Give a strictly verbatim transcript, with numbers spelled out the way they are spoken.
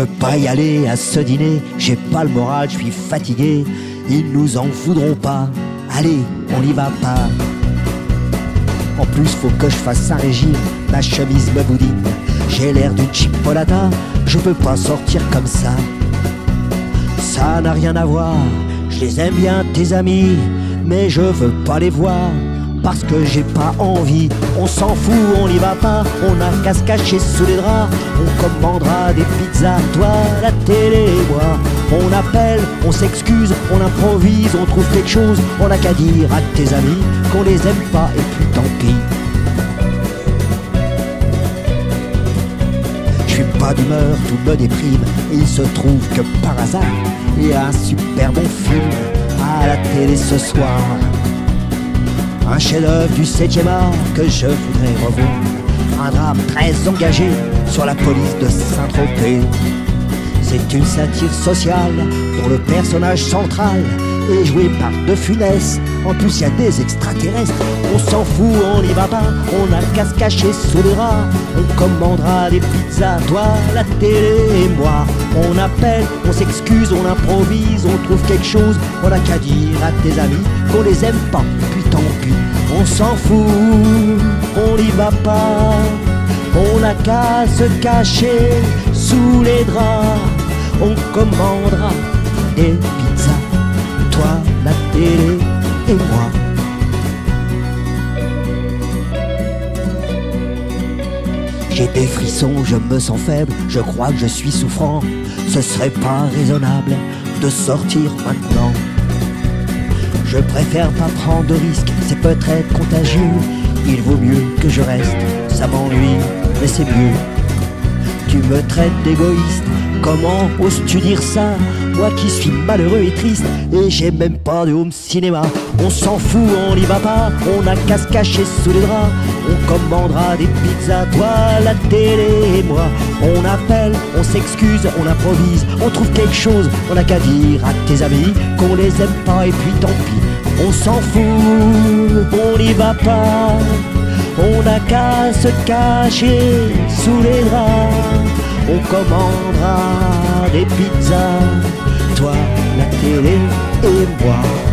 veux pas y aller à ce dîner, j'ai pas le moral, je suis fatigué. Ils nous en voudront pas, allez, on y va pas. En plus faut que je fasse un régime, ma chemise me boudine. J'ai l'air d'une chipolata, je peux pas sortir comme ça. Ça n'a rien à voir, je les aime bien tes amis, mais je veux pas les voir, parce que j'ai pas envie. On s'en fout, on n'y va pas, on a qu'à se cacher sous les draps. On commandera des pizzas, toi, la télé et moi. On appelle, on s'excuse, on improvise, on trouve quelque chose. On n'a qu'à dire à tes amis qu'on les aime pas et puis tant pis. Je suis pas d'humeur, tout me déprime, et il se trouve que par hasard, il y a un super bon film à la télé ce soir. Un chef-d'œuvre du septième art que je voudrais revoir. Un drame très engagé sur la police de Saint-Tropez. C'est une satire sociale dont le personnage central est joué par De Funès. En plus il y a des extraterrestres. On s'en fout, on n'y va pas, on a qu'à se cacher sous les rats. On commandera des pizzas, toi, la télé et moi. On appelle, on s'excuse, on improvise, on trouve quelque chose. On n'a qu'à dire à tes amis qu'on les aime pas, puis tant pis. On s'en fout, on n'y va pas, on n'a qu'à se cacher sous les draps. On commandera des pizzas, toi, la télé et moi. J'ai des frissons, je me sens faible, je crois que je suis souffrant. Ce serait pas raisonnable de sortir maintenant. Je préfère pas prendre de risques, c'est peut-être contagieux. Il vaut mieux que je reste, ça m'ennuie, mais c'est mieux. Tu me traites d'égoïste, comment oses-tu dire ça? Moi qui suis malheureux et triste, et j'ai même pas de home cinéma. On s'en fout, on n'y va pas, on a qu'à se cacher sous les draps. On commandera des pizzas, toi, la télé et moi. On appelle, on s'excuse, on improvise, on trouve quelque chose. On n'a qu'à dire à tes amis qu'on les aime pas et puis tant pis. On s'en fout, on n'y va pas, on n'a qu'à se cacher sous les draps. On commandera des pizzas, toi, la télé et moi.